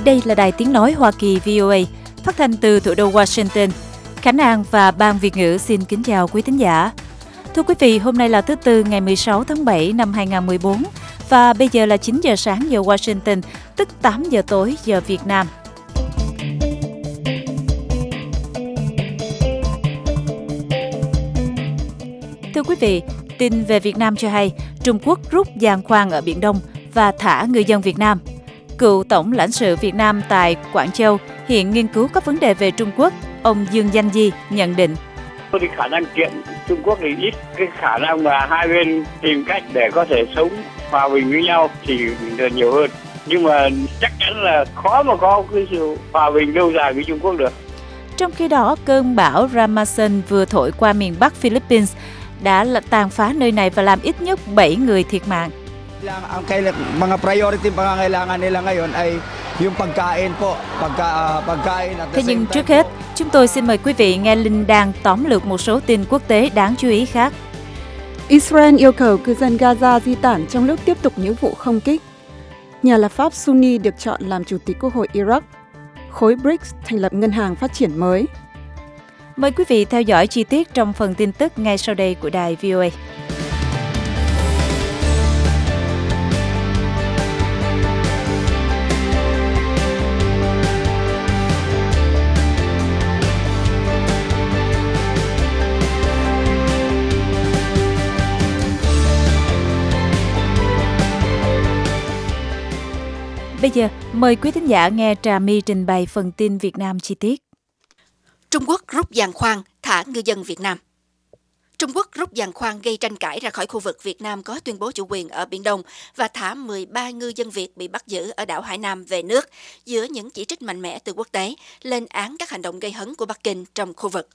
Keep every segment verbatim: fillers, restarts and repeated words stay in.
Đây là Đài Tiếng Nói Hoa Kỳ vê o a, phát thanh từ thủ đô Washington. Khánh An và Ban Việt ngữ xin kính chào quý thính giả. Thưa quý vị, hôm nay là thứ Tư ngày mười sáu tháng bảy năm hai nghìn không trăm mười bốn và bây giờ là chín giờ sáng giờ Washington, tức tám giờ tối giờ Việt Nam. Thưa quý vị, tin về Việt Nam cho hay Trung Quốc rút giàn khoan ở Biển Đông và thả ngư dân Việt Nam. Cựu Tổng lãnh sự Việt Nam tại Quảng Châu hiện nghiên cứu các vấn đề về Trung Quốc. Ông Dương Danh Di nhận định. Thì khả năng kiện Trung Quốc thì ít, cái khả năng mà hai bên tìm cách để có thể sống hòa bình với nhau thì nhiều hơn. Nhưng mà chắc chắn là khó mà có cái sự hòa bình lâu dài với Trung Quốc được. Trong khi đó, cơn bão Ramasan vừa thổi qua miền Bắc Philippines đã tàn phá nơi này và làm ít nhất bảy người thiệt mạng. Ang mga priority pangangailangan nila ngayon ay yung pagkain po, pagka pagkain at the Thế nhưng same time trước hết, chúng tôi xin mời quý vị nghe Linh Đan tóm lược một số tin quốc tế đáng chú ý khác. Israel yêu cầu cư dân Gaza di tản trong lúc tiếp tục những vụ không kích. Nhà lập pháp Sunni được chọn làm chủ tịch Quốc hội Iraq. Khối bê rê i xê thành lập ngân hàng phát triển mới. Mời quý vị theo dõi chi tiết trong phần tin tức ngay sau đây của đài vê o a. Bây giờ, mời quý thính giả nghe Trà My trình bày phần tin Việt Nam chi tiết. Trung Quốc rút giàn khoan, thả ngư dân Việt Nam. Trung Quốc rút giàn khoan gây tranh cãi ra khỏi khu vực Việt Nam có tuyên bố chủ quyền ở Biển Đông và thả mười ba ngư dân Việt bị bắt giữ ở đảo Hải Nam về nước, giữa những chỉ trích mạnh mẽ từ quốc tế lên án các hành động gây hấn của Bắc Kinh trong khu vực.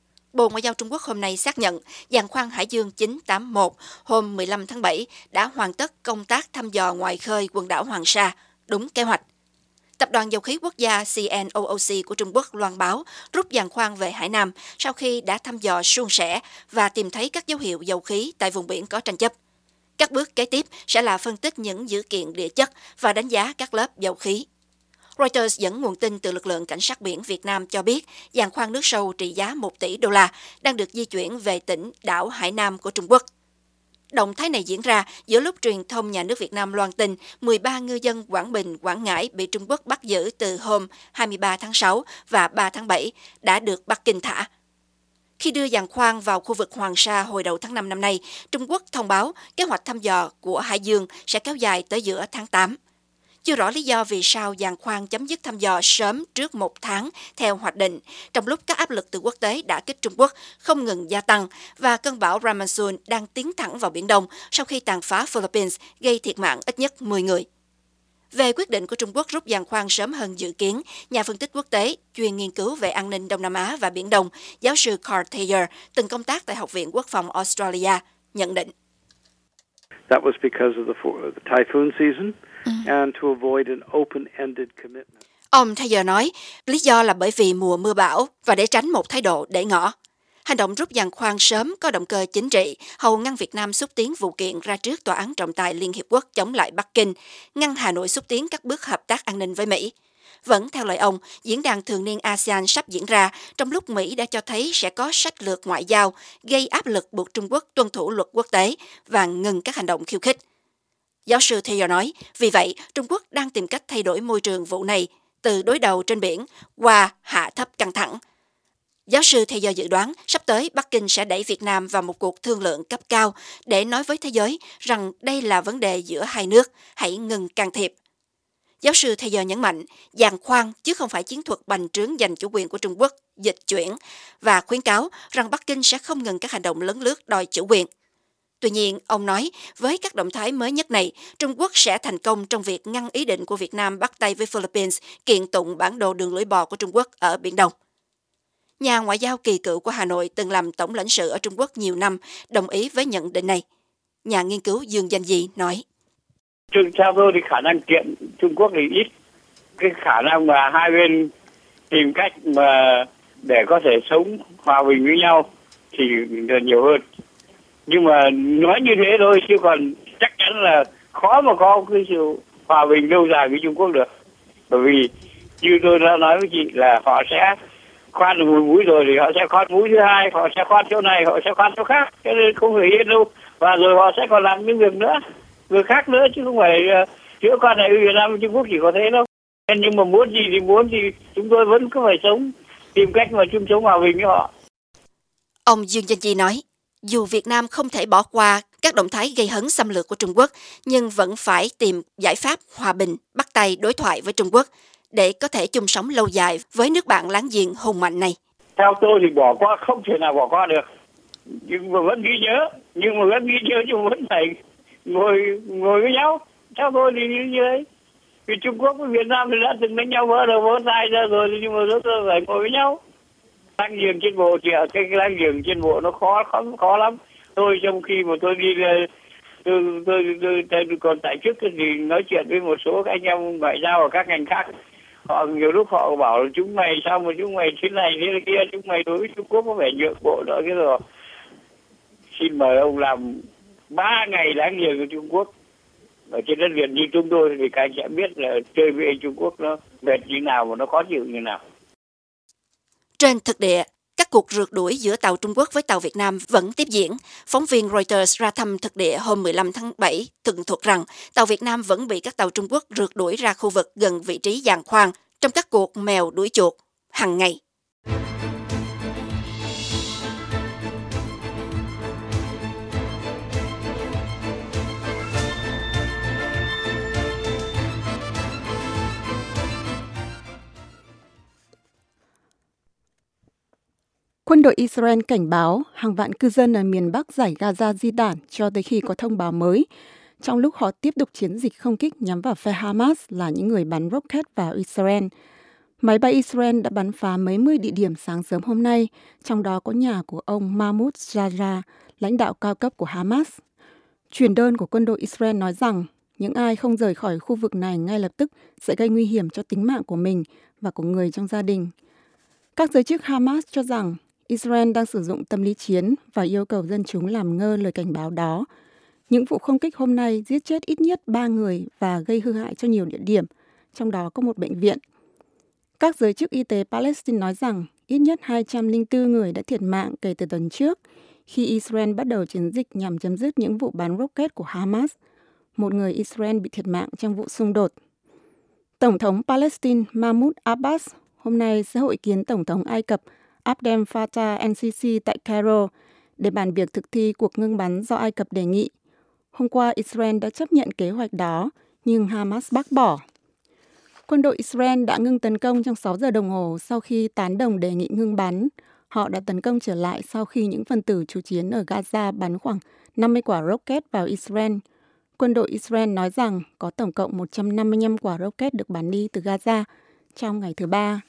Bộ Ngoại giao Trung Quốc hôm nay xác nhận giàn khoan Hải Dương chín tám mốt hôm mười lăm tháng bảy đã hoàn tất công tác thăm dò ngoài khơi quần đảo Hoàng Sa, đúng kế hoạch. Tập đoàn Dầu khí Quốc gia xê en o o xê của Trung Quốc loan báo rút giàn khoan về Hải Nam sau khi đã thăm dò suôn sẻ và tìm thấy các dấu hiệu dầu khí tại vùng biển có tranh chấp. Các bước kế tiếp sẽ là phân tích những dữ kiện địa chất và đánh giá các lớp dầu khí. Reuters dẫn nguồn tin từ lực lượng cảnh sát biển Việt Nam cho biết giàn khoan nước sâu trị giá một tỷ đô la đang được di chuyển về tỉnh đảo Hải Nam của Trung Quốc. Động thái này diễn ra giữa lúc truyền thông nhà nước Việt Nam loan tin mười ba ngư dân Quảng Bình, Quảng Ngãi bị Trung Quốc bắt giữ từ hôm hai mươi ba tháng sáu và ba tháng bảy đã được Bắc Kinh thả. Khi đưa giàn khoan vào khu vực Hoàng Sa hồi đầu tháng năm năm nay, Trung Quốc thông báo kế hoạch thăm dò của Hải Dương sẽ kéo dài tới giữa tháng tám. Chưa rõ lý do vì sao giàn khoan chấm dứt thăm dò sớm trước một tháng theo hoạch định, trong lúc các áp lực từ quốc tế đả kích Trung Quốc không ngừng gia tăng và cơn bão Ramasan đang tiến thẳng vào Biển Đông sau khi tàn phá Philippines gây thiệt mạng ít nhất mười người. Về quyết định của Trung Quốc rút giàn khoan sớm hơn dự kiến, nhà phân tích quốc tế chuyên nghiên cứu về an ninh Đông Nam Á và Biển Đông, giáo sư Carl Thayer, từng công tác tại Học viện Quốc phòng Australia, nhận định. That was because of the, the typhoon season. And to avoid an open-ended commitment. Ông Thayer nói, lý do là bởi vì mùa mưa bão và để tránh một thái độ để ngỏ. Hành động rút giàn khoan sớm có động cơ chính trị, hầu ngăn Việt Nam xúc tiến vụ kiện ra trước Tòa án trọng tài Liên Hiệp Quốc chống lại Bắc Kinh, ngăn Hà Nội xúc tiến các bước hợp tác an ninh với Mỹ. Vẫn theo lời ông, diễn đàn thường niên a sê an sắp diễn ra trong lúc Mỹ đã cho thấy sẽ có sách lược ngoại giao gây áp lực buộc Trung Quốc tuân thủ luật quốc tế và ngừng các hành động khiêu khích. Giáo sư Thayer nói, vì vậy Trung Quốc đang tìm cách thay đổi môi trường vụ này từ đối đầu trên biển qua hạ thấp căng thẳng. Giáo sư Thayer dự đoán sắp tới Bắc Kinh sẽ đẩy Việt Nam vào một cuộc thương lượng cấp cao để nói với thế giới rằng đây là vấn đề giữa hai nước, hãy ngừng can thiệp. Giáo sư Thayer nhấn mạnh, giàn khoan chứ không phải chiến thuật bành trướng giành chủ quyền của Trung Quốc, dịch chuyển, và khuyến cáo rằng Bắc Kinh sẽ không ngừng các hành động lấn lướt đòi chủ quyền. Tuy nhiên, ông nói, với các động thái mới nhất này, Trung Quốc sẽ thành công trong việc ngăn ý định của Việt Nam bắt tay với Philippines kiện tụng bản đồ đường lưỡi bò của Trung Quốc ở Biển Đông. Nhà ngoại giao kỳ cựu của Hà Nội từng làm tổng lãnh sự ở Trung Quốc nhiều năm, đồng ý với nhận định này. Nhà nghiên cứu Dương Danh Di nói. Theo tôi thì khả năng kiện Trung Quốc thì ít. Cái khả năng mà hai bên tìm cách mà để có thể sống hòa bình với nhau thì nhiều hơn. Nhưng mà nói như thế thôi chứ còn chắc chắn là khó mà có cái sự hòa bình lâu dài với Trung Quốc được. Bởi vì như tôi đã nói với chị là họ sẽ khoan được một mũi rồi thì họ sẽ khoan mũi thứ hai, họ sẽ khoan chỗ này, họ sẽ khoan chỗ khác, cho nên không phải yên đâu. Và rồi họ sẽ còn làm những việc nữa, việc khác nữa, chứ không phải uh, giữa quan hệ Việt Nam và Trung Quốc chỉ có thế đâu. Nhưng mà muốn gì thì muốn thì chúng tôi vẫn cứ phải sống, tìm cách mà chung sống hòa bình với họ. Ông Dương Danh Chi nói, dù Việt Nam không thể bỏ qua các động thái gây hấn xâm lược của Trung Quốc, nhưng vẫn phải tìm giải pháp hòa bình, bắt tay đối thoại với Trung Quốc để có thể chung sống lâu dài với nước bạn láng giềng hùng mạnh này. Theo tôi thì bỏ qua không thể nào bỏ qua được, nhưng mà vẫn ghi nhớ, nhưng mà vẫn ghi nhớ nhưng mà vẫn phải ngồi ngồi với nhau. Theo tôi thì như thế. Vì Trung Quốc với Việt Nam thì đã từng đánh nhau vỡ đầu vỡ tai ra rồi, nhưng mà chúng tôi phải ngồi với nhau. Láng giềng trên bộ thì cái láng giềng trên bộ nó khó khó khó lắm. Tôi trong khi mà tôi đi tôi tôi, tôi, tôi, tôi còn tại chức thì nói chuyện với một số anh em ngoại giao ở các ngành khác, họ nhiều lúc họ bảo là chúng mày sao mà chúng mày thế này thế kia, chúng mày đối với Trung Quốc có vẻ nhượng bộ đó cái rồi. Xin mời ông làm ba ngày láng giềng của Trung Quốc ở trên đất Việt như chúng tôi thì các anh sẽ biết là chơi với Trung Quốc nó mệt như nào và nó khó chịu như nào. Trên thực địa, các cuộc rượt đuổi giữa tàu Trung Quốc với tàu Việt Nam vẫn tiếp diễn. Phóng viên Reuters ra thăm thực địa hôm mười lăm tháng bảy tường thuật rằng tàu Việt Nam vẫn bị các tàu Trung Quốc rượt đuổi ra khu vực gần vị trí giàn khoan trong các cuộc mèo đuổi chuột hàng ngày. Quân đội Israel cảnh báo hàng vạn cư dân ở miền Bắc dải Gaza di tản cho tới khi có thông báo mới, trong lúc họ tiếp tục chiến dịch không kích nhắm vào phe Hamas là những người bắn rocket vào Israel. Máy bay Israel đã bắn phá mấy mươi địa điểm sáng sớm hôm nay, trong đó có nhà của ông Mahmoud Jarrah, lãnh đạo cao cấp của Hamas. Truyền đơn của quân đội Israel nói rằng những ai không rời khỏi khu vực này ngay lập tức sẽ gây nguy hiểm cho tính mạng của mình và của người trong gia đình. Các giới chức Hamas cho rằng Israel đang sử dụng tâm lý chiến và yêu cầu dân chúng làm ngơ lời cảnh báo đó. Những vụ không kích hôm nay giết chết ít nhất ba người và gây hư hại cho nhiều địa điểm, trong đó có một bệnh viện. Các giới chức y tế Palestine nói rằng ít nhất hai trăm lẻ bốn người đã thiệt mạng kể từ tuần trước khi Israel bắt đầu chiến dịch nhằm chấm dứt những vụ bắn rocket của Hamas. Một người Israel bị thiệt mạng trong vụ xung đột. Tổng thống Palestine Mahmoud Abbas hôm nay sẽ hội kiến Tổng thống Ai Cập Abdel Fattah el-Sisi tại Cairo để bàn việc thực thi cuộc ngưng bắn do Ai Cập đề nghị. Hôm qua, Israel đã chấp nhận kế hoạch đó, nhưng Hamas bác bỏ. Quân đội Israel đã ngưng tấn công trong sáu giờ đồng hồ sau khi tán đồng đề nghị ngưng bắn. Họ đã tấn công trở lại sau khi những phần tử chủ chiến ở Gaza bắn khoảng năm mươi quả rocket vào Israel. Quân đội Israel nói rằng có tổng cộng một trăm năm mươi lăm quả rocket được bắn đi từ Gaza trong ngày thứ Ba.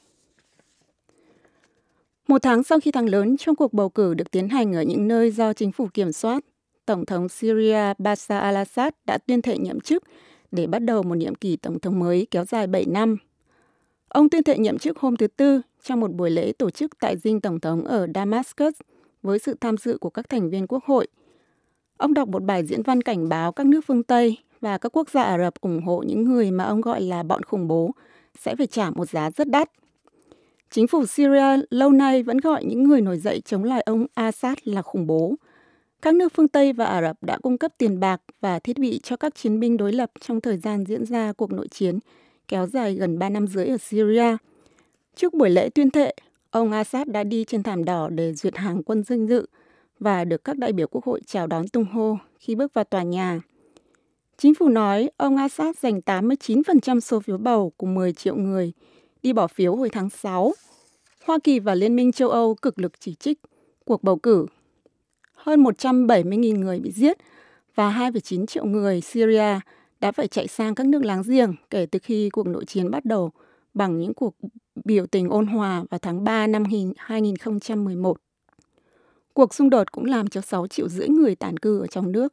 Một tháng sau khi thắng lớn trong cuộc bầu cử được tiến hành ở những nơi do chính phủ kiểm soát, Tổng thống Syria Bashar al-Assad đã tuyên thệ nhậm chức để bắt đầu một nhiệm kỳ tổng thống mới kéo dài bảy năm. Ông tuyên thệ nhậm chức hôm thứ Tư trong một buổi lễ tổ chức tại dinh Tổng thống ở Damascus với sự tham dự của các thành viên quốc hội. Ông đọc một bài diễn văn cảnh báo các nước phương Tây và các quốc gia Ả Rập ủng hộ những người mà ông gọi là bọn khủng bố sẽ phải trả một giá rất đắt. Chính phủ Syria lâu nay vẫn gọi những người nổi dậy chống lại ông Assad là khủng bố. Các nước phương Tây và Ả Rập đã cung cấp tiền bạc và thiết bị cho các chiến binh đối lập trong thời gian diễn ra cuộc nội chiến kéo dài gần ba năm rưỡi ở Syria. Trước buổi lễ tuyên thệ, ông Assad đã đi trên thảm đỏ để duyệt hàng quân danh dự và được các đại biểu quốc hội chào đón tung hô khi bước vào tòa nhà. Chính phủ nói ông Assad giành tám mươi chín phần trăm số phiếu bầu của mười triệu người đi bỏ phiếu hồi tháng sáu. Hoa Kỳ và Liên minh châu Âu cực lực chỉ trích cuộc bầu cử. Hơn một trăm bảy mươi nghìn người bị giết và hai phẩy chín triệu người Syria đã phải chạy sang các nước láng giềng kể từ khi cuộc nội chiến bắt đầu bằng những cuộc biểu tình ôn hòa vào tháng ba năm hai nghìn không trăm mười một. Cuộc xung đột cũng làm cho sáu triệu rưỡi người tản cư ở trong nước.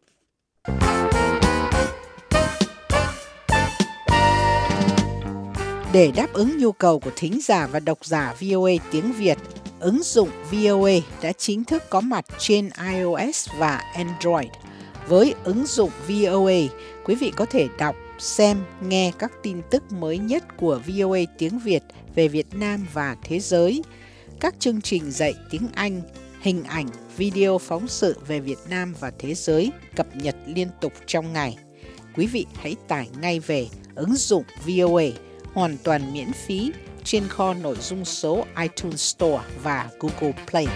Để đáp ứng nhu cầu của thính giả và độc giả vê o a tiếng Việt, ứng dụng vê o a đã chính thức có mặt trên iOS và Android. Với ứng dụng vê o a, quý vị có thể đọc, xem, nghe các tin tức mới nhất của vê o a tiếng Việt về Việt Nam và thế giới, các chương trình dạy tiếng Anh, hình ảnh, video phóng sự về Việt Nam và thế giới cập nhật liên tục trong ngày. Quý vị hãy tải ngay về ứng dụng vê o a hoàn toàn miễn phí trên kho nội dung số iTunes Store và Google Play.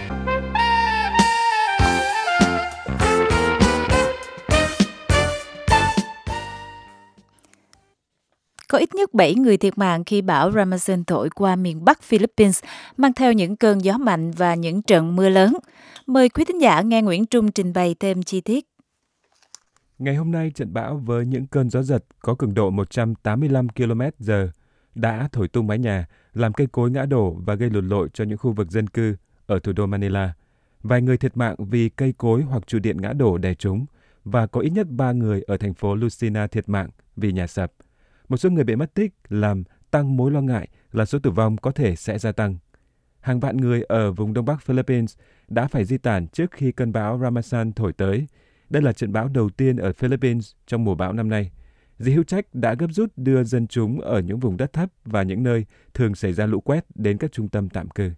Có ít nhất bảy người thiệt mạng khi bão Ramazan thổi qua miền Bắc Philippines, mang theo những cơn gió mạnh và những trận mưa lớn. Mời quý thính giả nghe Nguyễn Trung trình bày thêm chi tiết. Ngày hôm nay, trận bão với những cơn gió giật có cường độ một trăm tám mươi lăm ki lô mét trên giờ đã thổi tung mái nhà, làm cây cối ngã đổ và gây lụt lội cho những khu vực dân cư ở thủ đô Manila. Vài người thiệt mạng vì cây cối hoặc trụ điện ngã đổ đè trúng, và có ít nhất ba người ở thành phố Lucena thiệt mạng vì nhà sập. Một số người bị mất tích làm tăng mối lo ngại là số tử vong có thể sẽ gia tăng. Hàng vạn người ở vùng Đông Bắc Philippines đã phải di tản trước khi cơn bão Ramazan thổi tới. Đây là trận bão đầu tiên ở Philippines trong mùa bão năm nay. Dì hữu trách đã gấp rút đưa dân chúng ở những vùng đất thấp và những nơi thường xảy ra lũ quét đến các trung tâm tạm cư.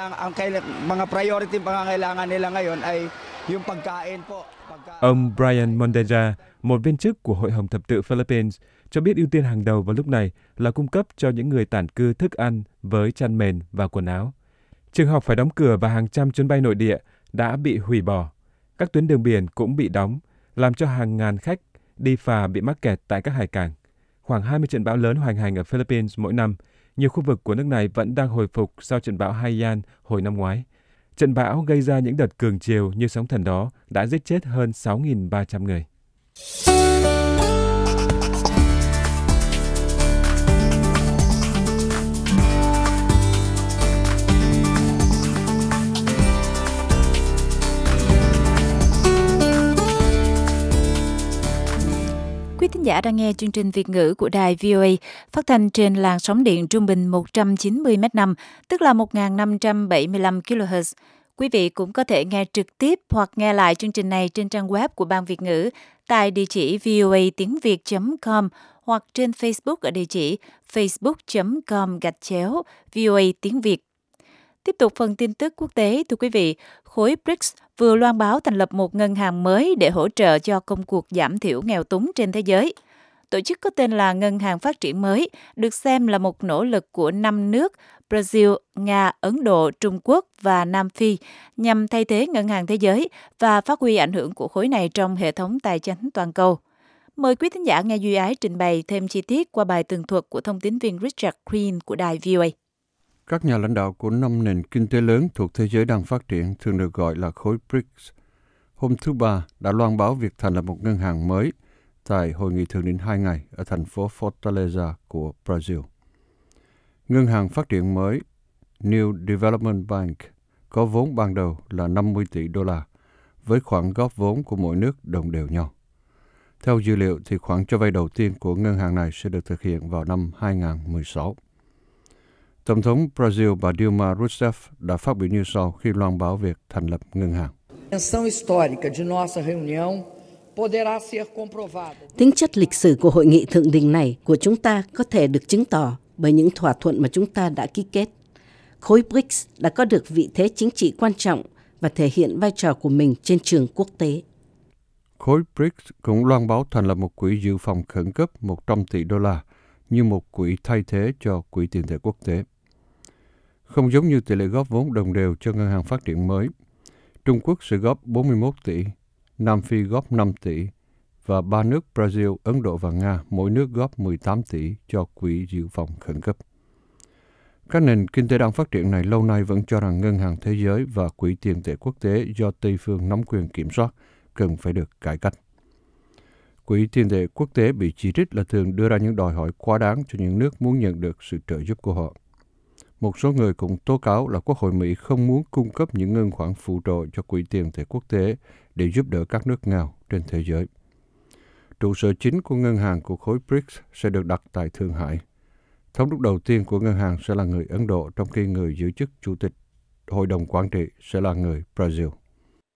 Ông Brian Mondeja, một viên chức của Hội Hồng Thập tự Philippines, cho biết ưu tiên hàng đầu vào lúc này là cung cấp cho những người tản cư thức ăn với chăn mền và quần áo. Trường học phải đóng cửa và hàng trăm chuyến bay nội địa đã bị hủy bỏ. Các tuyến đường biển cũng bị đóng, làm cho hàng ngàn khách đi phà bị mắc kẹt tại các hải cảng. Khoảng hai mươi trận bão lớn hoành hành ở Philippines mỗi năm. Nhiều khu vực của nước này vẫn đang hồi phục sau trận bão Haiyan hồi năm ngoái. Trận bão gây ra những đợt cường triều như sóng thần đó đã giết chết hơn sáu nghìn ba trăm người. Quý thính giả đang nghe chương trình Việt ngữ của đài vê o a phát thanh trên làn sóng điện trung bình một trăm chín mươi mét năm, tức là một nghìn năm trăm bảy mươi lăm ki lô héc. Quý vị cũng có thể nghe trực tiếp hoặc nghe lại chương trình này trên trang web của Ban Việt ngữ tại địa chỉ voa tiếng việt chấm com hoặc trên Facebook ở địa chỉ facebook chấm com gạch chéo voa tiếng Việt. Tiếp tục phần tin tức quốc tế, thưa quý vị, khối bê rê i xê vừa loan báo thành lập một ngân hàng mới để hỗ trợ cho công cuộc giảm thiểu nghèo túng trên thế giới. Tổ chức có tên là Ngân hàng Phát triển mới, được xem là một nỗ lực của năm nước Brazil, Nga, Ấn Độ, Trung Quốc và Nam Phi nhằm thay thế Ngân hàng Thế giới và phát huy ảnh hưởng của khối này trong hệ thống tài chính toàn cầu. Mời quý thính giả nghe Duy Ái trình bày thêm chi tiết qua bài tường thuật của thông tín viên Richard Green của đài vê o a. Các nhà lãnh đạo của năm nền kinh tế lớn thuộc thế giới đang phát triển, thường được gọi là khối bê rê i xê, hôm thứ Ba đã loan báo việc thành lập một ngân hàng mới tại hội nghị thượng đỉnh hai ngày ở thành phố Fortaleza của Brazil. Ngân hàng phát triển mới New Development Bank có vốn ban đầu là năm mươi tỷ đô la, với khoản góp vốn của mỗi nước đồng đều nhau. Theo dữ liệu, thì khoản cho vay đầu tiên của ngân hàng này sẽ được thực hiện vào năm hai nghìn không trăm mười sáu. Tổng thống Brazil bà Dilma Rousseff đã phát biểu như sau khi loan báo việc thành lập ngân hàng. Tính chất lịch sử của hội nghị thượng đỉnh này của chúng ta có thể được chứng tỏ bởi những thỏa thuận mà chúng ta đã ký kết. Khối bê rê i xê đã có được vị thế chính trị quan trọng và thể hiện vai trò của mình trên trường quốc tế. Khối bê rê i xê cũng loan báo thành lập một quỹ dự phòng khẩn cấp một trăm tỷ đô la như một quỹ thay thế cho quỹ tiền tệ quốc tế. Không giống như tỷ lệ góp vốn đồng đều cho ngân hàng phát triển mới, Trung Quốc sẽ góp bốn mươi mốt tỷ, Nam Phi góp năm tỷ và ba nước Brazil, Ấn Độ và Nga mỗi nước góp mười tám tỷ cho quỹ dự phòng khẩn cấp. Các nền kinh tế đang phát triển này lâu nay vẫn cho rằng Ngân hàng Thế giới và Quỹ tiền tệ quốc tế do Tây phương nắm quyền kiểm soát cần phải được cải cách. Quỹ tiền tệ quốc tế bị chỉ trích là thường đưa ra những đòi hỏi quá đáng cho những nước muốn nhận được sự trợ giúp của họ. Một số người cũng tố cáo là Quốc hội Mỹ không muốn cung cấp những ngân khoản phụ trợ cho Quỹ tiền tệ quốc tế để giúp đỡ các nước nghèo trên thế giới. Trụ sở chính của ngân hàng của khối bê rê i xê sẽ được đặt tại Thượng Hải. Thống đốc đầu tiên của ngân hàng sẽ là người Ấn Độ, trong khi người giữ chức chủ tịch hội đồng quản trị sẽ là người Brazil.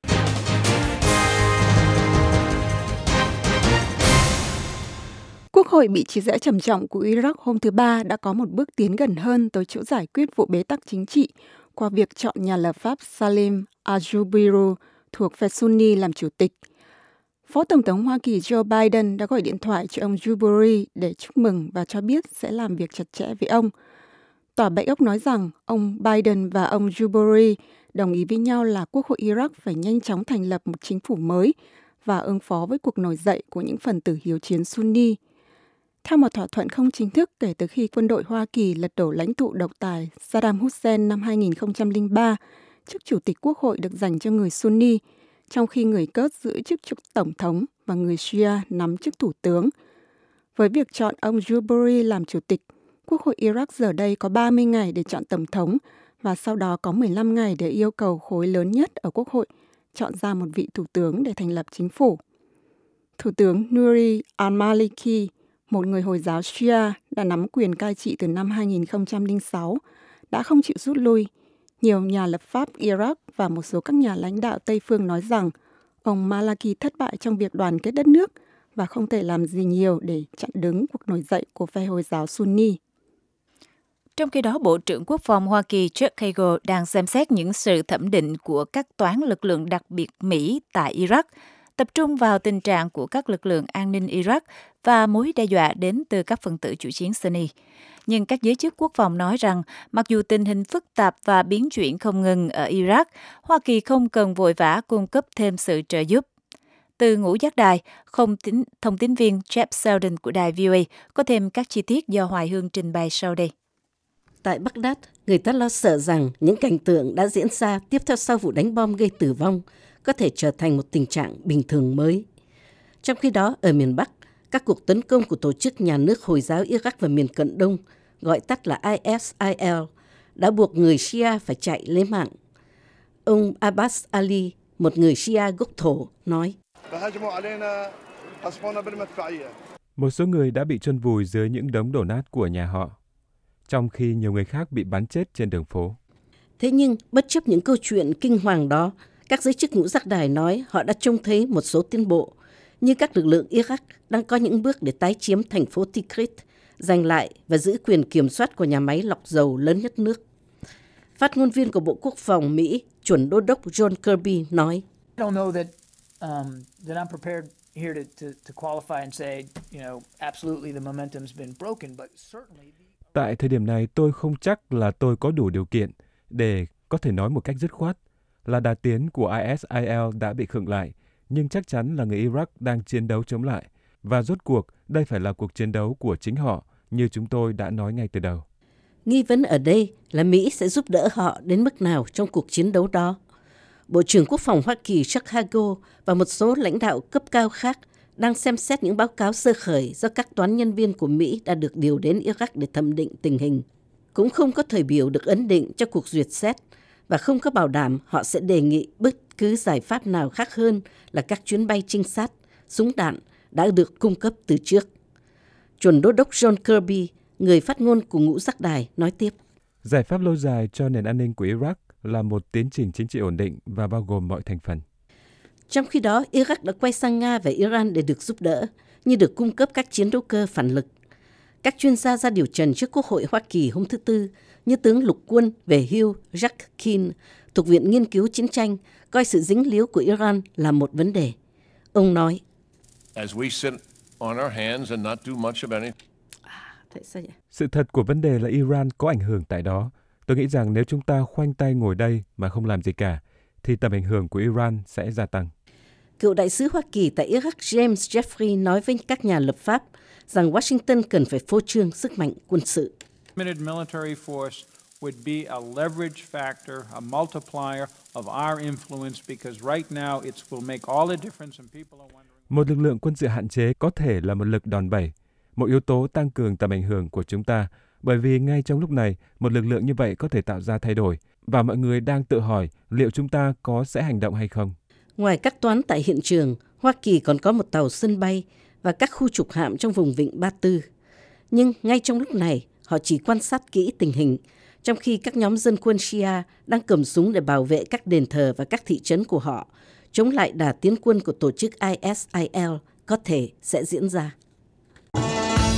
Quốc hội bị chia rẽ trầm trọng của Iraq hôm thứ Ba đã có một bước tiến gần hơn tới chỗ giải quyết vụ bế tắc chính trị qua việc chọn nhà lập pháp Salim al-Jubiru thuộc phe Sunni làm chủ tịch. Phó Tổng thống Hoa Kỳ Joe Biden đã gọi điện thoại cho ông Juburi để chúc mừng và cho biết sẽ làm việc chặt chẽ với ông. Tòa Bạch Ốc nói rằng ông Biden và ông Juburi đồng ý với nhau là Quốc hội Iraq phải nhanh chóng thành lập một chính phủ mới và ứng phó với cuộc nổi dậy của những phần tử hiếu chiến Sunni. Theo một thỏa thuận không chính thức kể từ khi quân đội Hoa Kỳ lật đổ lãnh tụ độc tài Saddam Hussein năm hai nghìn không trăm lẻ ba, chức chủ tịch Quốc hội được dành cho người Sunni, trong khi người Kurd giữ chức tổng thống và người Shia nắm chức thủ tướng. Với việc chọn ông Juburi làm chủ tịch, Quốc hội Iraq giờ đây có ba mươi ngày để chọn tổng thống và sau đó có mười lăm ngày để yêu cầu khối lớn nhất ở Quốc hội chọn ra một vị thủ tướng để thành lập chính phủ. Thủ tướng Nouri al-Maliki, một người Hồi giáo Shia đã nắm quyền cai trị từ năm hai nghìn không trăm lẻ sáu, đã không chịu rút lui. Nhiều nhà lập pháp Iraq và một số các nhà lãnh đạo Tây phương nói rằng ông Maliki thất bại trong việc đoàn kết đất nước và không thể làm gì nhiều để chặn đứng cuộc nổi dậy của phe Hồi giáo Sunni. Trong khi đó, Bộ trưởng Quốc phòng Hoa Kỳ Chuck Hagel đang xem xét những sự thẩm định của các toán lực lượng đặc biệt Mỹ tại Iraq, tập trung vào tình trạng của các lực lượng an ninh Iraq và mối đe dọa đến từ các phần tử chủ chiến Sunni. Nhưng các giới chức quốc phòng nói rằng, mặc dù tình hình phức tạp và biến chuyển không ngừng ở Iraq, Hoa Kỳ không cần vội vã cung cấp thêm sự trợ giúp. Từ ngũ giác đài, không tín, thông tín viên Jeff Selden của đài vê o a có thêm các chi tiết do Hoài Hương trình bày sau đây. Tại Baghdad, người ta lo sợ rằng những cảnh tượng đã diễn ra tiếp theo sau vụ đánh bom gây tử vong có thể trở thành một tình trạng bình thường mới. Trong khi đó, ở miền Bắc, các cuộc tấn công của tổ chức nhà nước Hồi giáo Iraq và miền Cận Đông, gọi tắt là I S I L, đã buộc người Shia phải chạy lấy mạng. Ông Abbas Ali, một người Shia gốc Thổ, nói: Một số người đã bị chôn vùi dưới những đống đổ nát của nhà họ, trong khi nhiều người khác bị bắn chết trên đường phố. Thế nhưng, bất chấp những câu chuyện kinh hoàng đó, các giới chức ngũ giác đài nói họ đã trông thấy một số tiến bộ, như các lực lượng Iraq đang có những bước để tái chiếm thành phố Tikrit, giành lại và giữ quyền kiểm soát của nhà máy lọc dầu lớn nhất nước. Phát ngôn viên của Bộ Quốc phòng Mỹ, chuẩn đô đốc John Kirby nói: Tại thời điểm này, tôi không chắc là tôi có đủ điều kiện để có thể nói một cách dứt khoát là đà tiến của I S I L đã bị khựng lại, nhưng chắc chắn là người Iraq đang chiến đấu chống lại. Và rốt cuộc, đây phải là cuộc chiến đấu của chính họ, như chúng tôi đã nói ngay từ đầu. Nghi vấn ở đây là Mỹ sẽ giúp đỡ họ đến mức nào trong cuộc chiến đấu đó. Bộ trưởng Quốc phòng Hoa Kỳ Chuck Hagel và một số lãnh đạo cấp cao khác đang xem xét những báo cáo sơ khởi do các toán nhân viên của Mỹ đã được điều đến Iraq để thẩm định tình hình. Cũng không có thời biểu được ấn định cho cuộc duyệt xét và không có bảo đảm họ sẽ đề nghị bất cứ giải pháp nào khác hơn là các chuyến bay trinh sát, súng đạn đã được cung cấp từ trước. Chuẩn đô đốc John Kirby, người phát ngôn của ngũ giác đài, nói tiếp: Giải pháp lâu dài cho nền an ninh của Iraq là một tiến trình chính trị ổn định và bao gồm mọi thành phần. Trong khi đó, Iraq đã quay sang Nga và Iran để được giúp đỡ, như được cung cấp các chiến đấu cơ phản lực. Các chuyên gia ra điều trần trước Quốc hội Hoa Kỳ hôm thứ Tư, như tướng lục quân về hưu Jack Keane, thuộc Viện Nghiên cứu Chiến tranh, coi sự dính líu của Iran là một vấn đề. Ông nói: Sự thật của vấn đề là Iran có ảnh hưởng tại đó. Tôi nghĩ rằng nếu chúng ta khoanh tay ngồi đây mà không làm gì cả, thì tầm ảnh hưởng của Iran sẽ gia tăng. Cựu đại sứ Hoa Kỳ tại Iraq James Jeffrey nói với các nhà lập pháp rằng Washington cần phải phô trương sức mạnh quân sự. Một lực lượng quân sự hạn chế có thể là một lực đòn bẩy, một yếu tố tăng cường tầm ảnh hưởng của chúng ta, bởi vì ngay trong lúc này, một lực lượng như vậy có thể tạo ra thay đổi, và mọi người đang tự hỏi liệu chúng ta có sẽ hành động hay không. Ngoài các toán tại hiện trường, Hoa Kỳ còn có một tàu sân bay và các khu trục hạm trong vùng vịnh Ba Tư. Nhưng ngay trong lúc này, họ chỉ quan sát kỹ tình hình, trong khi các nhóm dân quân Shia đang cầm súng để bảo vệ các đền thờ và các thị trấn của họ, chống lại đà tiến quân của tổ chức I S I L có thể sẽ diễn ra.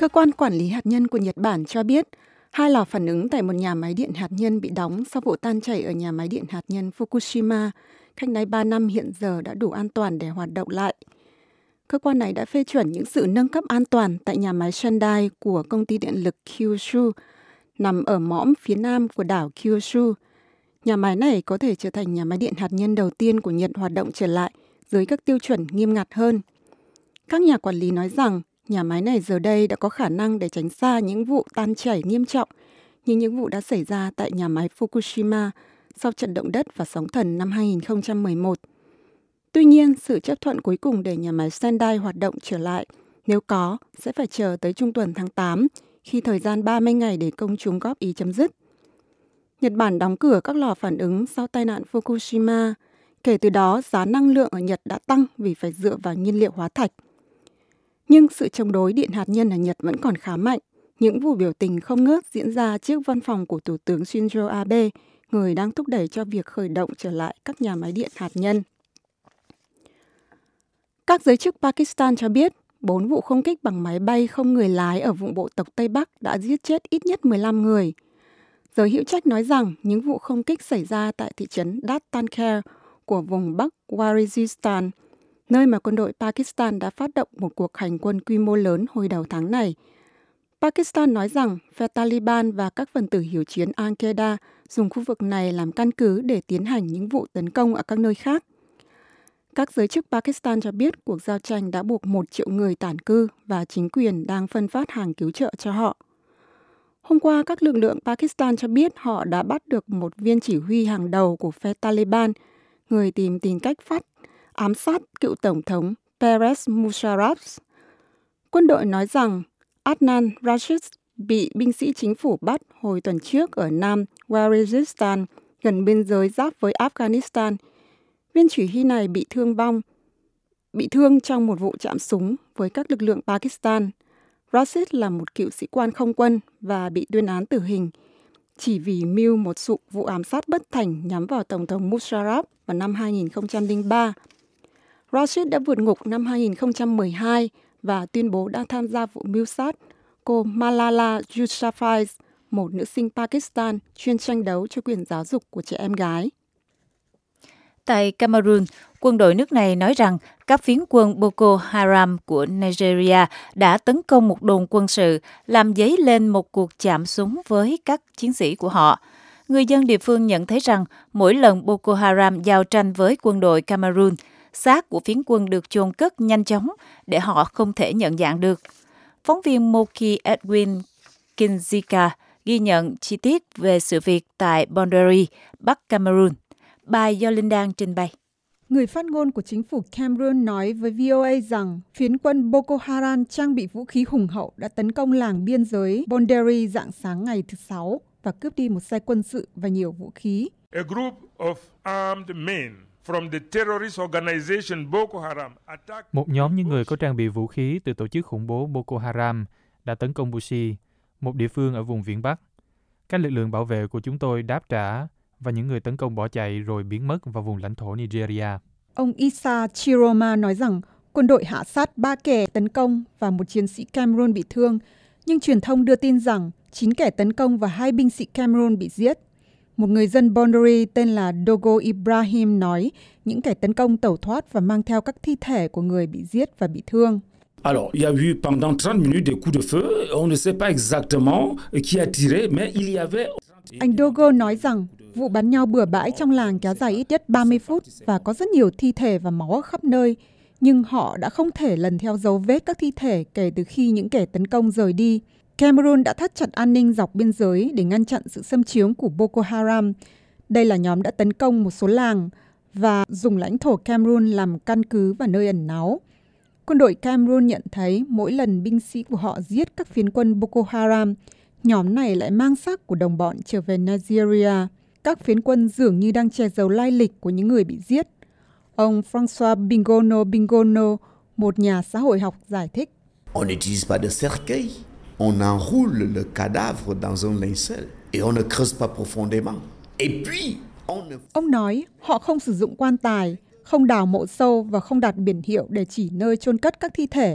Cơ quan quản lý hạt nhân của Nhật Bản cho biết hai lò phản ứng tại một nhà máy điện hạt nhân bị đóng sau vụ tan chảy ở nhà máy điện hạt nhân Fukushima cách đây ba năm hiện giờ đã đủ an toàn để hoạt động lại. Cơ quan này đã phê chuẩn những sự nâng cấp an toàn tại nhà máy Sendai của công ty điện lực Kyushu, nằm ở mõm phía nam của đảo Kyushu. Nhà máy này có thể trở thành nhà máy điện hạt nhân đầu tiên của Nhật hoạt động trở lại dưới các tiêu chuẩn nghiêm ngặt hơn. Các nhà quản lý nói rằng nhà máy này giờ đây đã có khả năng để tránh xa những vụ tan chảy nghiêm trọng như những vụ đã xảy ra tại nhà máy Fukushima sau trận động đất và sóng thần năm hai nghìn không trăm mười một. Tuy nhiên, sự chấp thuận cuối cùng để nhà máy Sendai hoạt động trở lại, nếu có, sẽ phải chờ tới trung tuần tháng tám, khi thời gian ba mươi ngày để công chúng góp ý chấm dứt. Nhật Bản đóng cửa các lò phản ứng sau tai nạn Fukushima. Kể từ đó, giá năng lượng ở Nhật đã tăng vì phải dựa vào nhiên liệu hóa thạch. Nhưng sự chống đối điện hạt nhân ở Nhật vẫn còn khá mạnh. Những vụ biểu tình không ngớt diễn ra trước văn phòng của Thủ tướng Shinzo Abe, người đang thúc đẩy cho việc khởi động trở lại các nhà máy điện hạt nhân. Các giới chức Pakistan cho biết, bốn vụ không kích bằng máy bay không người lái ở vùng bộ tộc Tây Bắc đã giết chết ít nhất mười lăm người. Giới hữu trách nói rằng những vụ không kích xảy ra tại thị trấn Dat Tankar của vùng Bắc Waziristan, nơi mà quân đội Pakistan đã phát động một cuộc hành quân quy mô lớn hồi đầu tháng này. Pakistan nói rằng phe Taliban và các phần tử hiếu chiến Al-Qaeda dùng khu vực này làm căn cứ để tiến hành những vụ tấn công ở các nơi khác. Các giới chức Pakistan cho biết cuộc giao tranh đã buộc một triệu người tản cư và chính quyền đang phân phát hàng cứu trợ cho họ. Hôm qua, các lực lượng Pakistan cho biết họ đã bắt được một viên chỉ huy hàng đầu của phe Taliban, người tìm tìm cách phát ám sát cựu Tổng thống Pervez Musharraf. Quân đội nói rằng Adnan Rashid bị binh sĩ chính phủ bắt hồi tuần trước ở Nam Waziristan, gần biên giới giáp với Afghanistan. Viên chỉ huy này bị thương vong, bị thương trong một vụ chạm súng với các lực lượng Pakistan. Rashid là một cựu sĩ quan không quân và bị tuyên án tử hình chỉ vì mưu một vụ ám sát bất thành nhắm vào Tổng thống Musharraf vào năm hai nghìn không trăm lẻ ba. Rashid đã vượt ngục năm hai nghìn không trăm mười hai và tuyên bố đang tham gia vụ mưu sát cô Malala Yousafzai, một nữ sinh Pakistan chuyên tranh đấu cho quyền giáo dục của trẻ em gái. Tại Cameroon, quân đội nước này nói rằng các phiến quân Boko Haram của Nigeria đã tấn công một đồn quân sự, làm dấy lên một cuộc chạm súng với các chiến sĩ của họ. Người dân địa phương nhận thấy rằng mỗi lần Boko Haram giao tranh với quân đội Cameroon, xác của phiến quân được chôn cất nhanh chóng để họ không thể nhận dạng được. Phóng viên Moki Edwin Kinzika ghi nhận chi tiết về sự việc tại Boundary, Bắc Cameroon. Bài do Linh Đan trình bày. Người phát ngôn của chính phủ Cameroon nói với vê o a rằng phiến quân Boko Haram trang bị vũ khí hùng hậu đã tấn công làng biên giới Boundary rạng sáng ngày thứ Sáu và cướp đi một xe quân sự và nhiều vũ khí. A group of armed men from the terrorist organization Boko Haram attacked... Một nhóm những người có trang bị vũ khí từ tổ chức khủng bố Boko Haram đã tấn công Bushi, một địa phương ở vùng viễn Bắc. Các lực lượng bảo vệ của chúng tôi đáp trả và những người tấn công bỏ chạy rồi biến mất vào vùng lãnh thổ Nigeria. Ông Issa Chiroma nói rằng quân đội hạ sát ba kẻ tấn công và một chiến sĩ Cameroon bị thương, nhưng truyền thông đưa tin rằng chín kẻ tấn công và hai binh sĩ Cameroon bị giết. Một người dân Boundary tên là Dogo Ibrahim nói những kẻ tấn công tẩu thoát và mang theo các thi thể của người bị giết và bị thương. Alors, il y a eu pendant trente minutes des coups de feu. On ne sait pas exactement qui a tiré, mais il y avait... Anh Dogo nói rằng vụ bắn nhau bừa bãi trong làng kéo dài ít nhất ba mươi phút và có rất nhiều thi thể và máu khắp nơi. Nhưng họ đã không thể lần theo dấu vết các thi thể kể từ khi những kẻ tấn công rời đi. Cameroon đã thắt chặt an ninh dọc biên giới để ngăn chặn sự xâm chiếm của Boko Haram. Đây là nhóm đã tấn công một số làng và dùng lãnh thổ Cameroon làm căn cứ và nơi ẩn náu. Quân đội Cameroon nhận thấy mỗi lần binh sĩ của họ giết các phiến quân Boko Haram, nhóm này lại mang xác của đồng bọn trở về Nigeria. Các phiến quân dường như đang che giấu lai lịch của những người bị giết. Ông François Bingono Bingono, một nhà xã hội học, giải thích. On n'utilise pas de cercueil. On enroule le cadavre dans un linceul et on ne creuse pas profondément. Et puis, on ne... Ông nói họ không sử dụng quan tài, không đào mộ sâu và không đặt biển hiệu để chỉ nơi chôn cất các thi thể.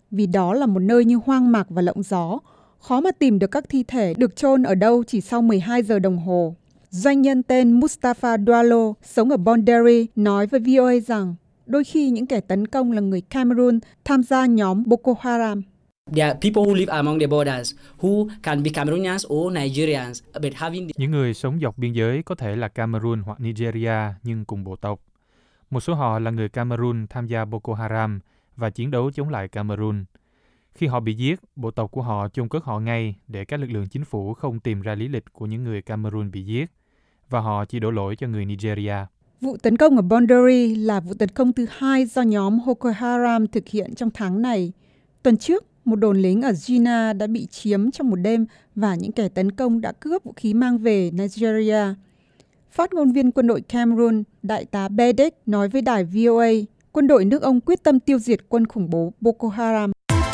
vì đó là một nơi như hoang mạc và lộng gió, khó mà tìm được các thi thể được chôn ở đâu chỉ sau mười hai giờ đồng hồ. Doanh nhân tên Mustafa Doualo sống ở Bonderi nói với vê o a rằng đôi khi những kẻ tấn công là người Cameroon tham gia nhóm Boko Haram. There are people who live among the borders who can be Cameroonians or Nigerians, but having the... Những người sống dọc biên giới có thể là Cameroon hoặc Nigeria nhưng cùng bộ tộc. Một số họ là người Cameroon tham gia Boko Haram và chiến đấu chống lại Cameroon. Khi họ bị giết, bộ tộc của họ chôn cất họ ngay để các lực lượng chính phủ không tìm ra lý lịch của những người Cameroon bị giết, và họ chỉ đổ lỗi cho người Nigeria. Vụ tấn công ở Bonderi là vụ tấn công thứ hai do nhóm Boko Haram thực hiện trong tháng này. Tuần trước, một đồn lính ở Gina đã bị chiếm trong một đêm và những kẻ tấn công đã cướp vũ khí mang về Nigeria. Phát ngôn viên quân đội Cameroon, Đại tá Bedek nói với đài vê o a, quân đội nước ông quyết tâm tiêu diệt quân khủng bố Boko Haram.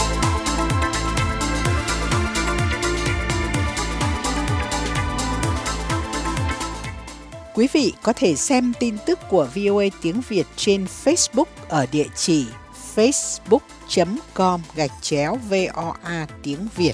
Quý vị có thể xem tin tức của vê o a tiếng Việt trên Facebook ở địa chỉ facebook chấm com gạch chéo VOA tiếng Việt.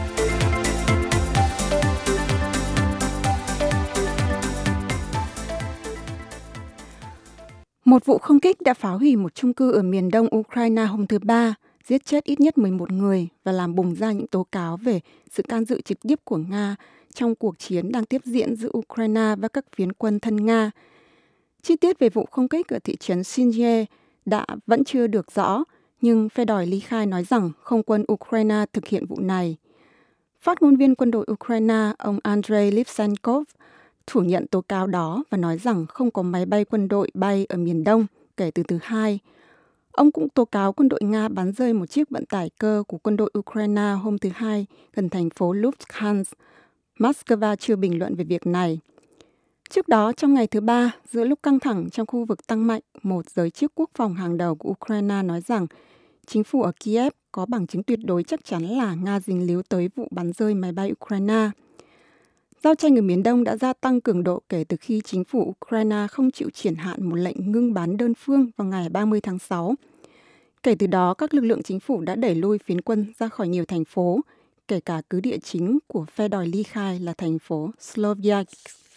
Một vụ không kích đã phá hủy một chung cư ở miền đông Ukraine hôm thứ Ba, giết chết ít nhất mười một người và làm bùng ra những tố cáo về sự can dự trực tiếp của Nga trong cuộc chiến đang tiếp diễn giữa Ukraine và các phiến quân thân Nga. Chi tiết về vụ không kích ở thị trấn Sinje đã vẫn chưa được rõ, nhưng phe đòi ly khai nói rằng không quân Ukraine thực hiện vụ này. Phát ngôn viên quân đội Ukraine, ông Andrei Livsenkov, phủ nhận tố cáo đó và nói rằng không có máy bay quân đội bay ở miền đông kể từ thứ Hai. Ông cũng tố cáo quân đội Nga bắn rơi một chiếc vận tải cơ của quân đội Ukraine hôm thứ Hai gần thành phố Luhansk. Moscow chưa bình luận về việc này. Trước đó, trong ngày thứ Ba, giữa lúc căng thẳng trong khu vực tăng mạnh, một giới chức quốc phòng hàng đầu của Ukraine nói rằng chính phủ ở Kiev có bằng chứng tuyệt đối chắc chắn là Nga dính líu tới vụ bắn rơi máy bay Ukraine. Giao tranh ở miền Đông đã gia tăng cường độ kể từ khi chính phủ Ukraine không chịu triển hạn một lệnh ngưng bắn đơn phương vào ngày ba mươi tháng sáu. Kể từ đó, các lực lượng chính phủ đã đẩy lui phiến quân ra khỏi nhiều thành phố, kể cả cứ địa chính của phe đòi ly khai là thành phố Sloviansk.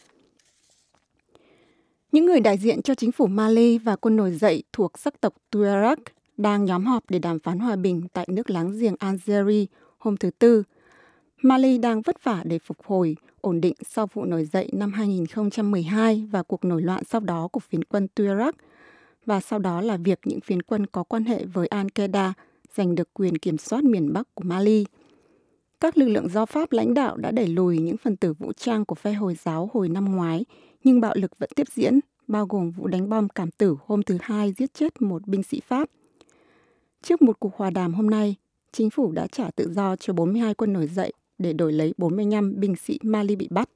Những người đại diện cho chính phủ Mali và quân nổi dậy thuộc sắc tộc Tuareg đang nhóm họp để đàm phán hòa bình tại nước láng giềng Algeria hôm thứ Tư. Mali đang vất vả để phục hồi, ổn định sau vụ nổi dậy năm hai nghìn không trăm mười hai và cuộc nổi loạn sau đó của phiến quân Tuareg, và sau đó là việc những phiến quân có quan hệ với Al-Qaeda giành được quyền kiểm soát miền Bắc của Mali. Các lực lượng do Pháp lãnh đạo đã đẩy lùi những phần tử vũ trang của phe Hồi giáo hồi năm ngoái, nhưng bạo lực vẫn tiếp diễn, bao gồm vụ đánh bom cảm tử hôm thứ Hai giết chết một binh sĩ Pháp. Trước một cuộc hòa đàm hôm nay, chính phủ đã trả tự do cho bốn mươi hai quân nổi dậy để đổi lấy bốn mươi lăm binh sĩ Mali bị bắt.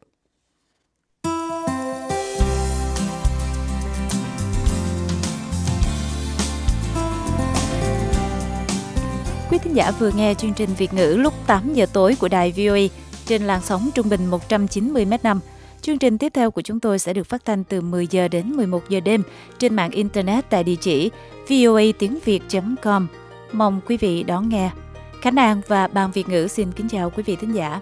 Quý thính giả vừa nghe chương trình Việt ngữ lúc tám giờ tối của đài vê o a trên làn sóng trung bình một trăm chín mươi mét năm. Chương trình tiếp theo của chúng tôi sẽ được phát thanh từ mười giờ đến mười một giờ đêm trên mạng Internet tại địa chỉ voa tiếng việt chấm com. Mong quý vị đón nghe. Khánh An và Ban Việt ngữ xin kính chào quý vị thính giả.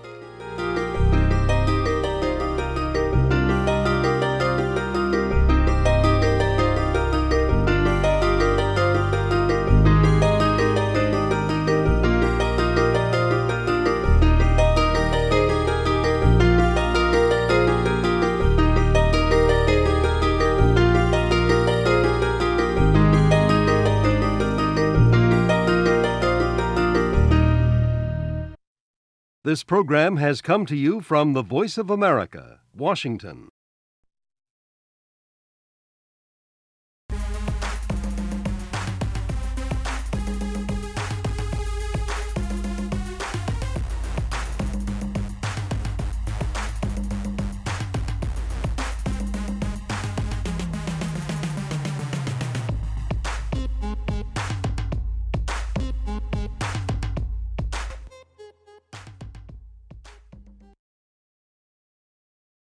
This program has come to you from the Voice of America, Washington.